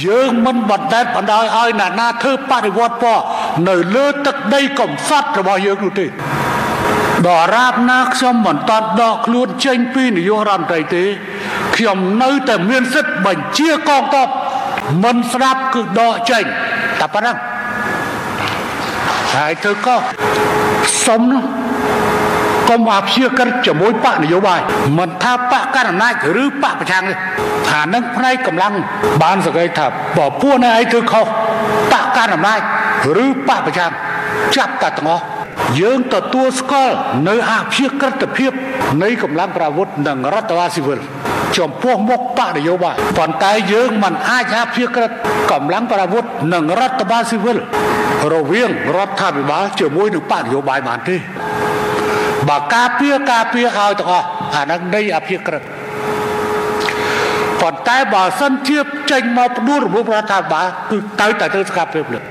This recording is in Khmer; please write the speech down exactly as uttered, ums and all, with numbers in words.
យើងមិនបដិបដោយឲ្យអ្នកណាធ្វើបដិវត្តពណ៌នៅលើទឹកដីកំសត់របស់យើងនោះទេដរាបណាខ្ញុំមិនតតដកខ្លួនចេញពីនាយករដ្ឋមន្ត្រីទេខ្ញុំនៅតែមានសិទ្ធិបញ្ជាកងទ័ពមិនស្ដាប់គឺដកចេញតែប៉ុណ្ណឹងហើយធ្វើក៏សុំកុំអព្យាក្រឹតជាមួយបកនយោបាយមិនថាបកកណ្ដាលអំណាចឬបកប្រឆាំងទេអានឹងផ្នែកកម្លាំងបានសង្កេតថាបើពួកនេះឯងធ្វើខុសបកកណ្ដាលអំណាចឬបកប្រឆាំងចាប់តែទាំងអស់យើងទទួលស្គាល់នៅអព្យាក្រឹតភាពនៃកម្លាំងប្រវត្តិនិងរដ្ឋបាលស៊ីវិលចំពោះមុខបកនយោបាយប៉ុន្តែយើងមិនអាចអព្យាក្រឹតកម្លាំងប្រវត្តិនិងរដ្ឋបាលស៊ីវិលរវាងរដ្ឋាភិបាលជាមួយនឹងបកនយោបាយបានទេបើការពារការពារឲ្យទាំងអស់អានឹងនៃអព្យាក្រឹតប៉ុន្តែបើសិនជាចេញមកផ្ដួលរបបរដ្ឋាភិបាលគឺទៅតែធ្វើសកម្មភាពលើ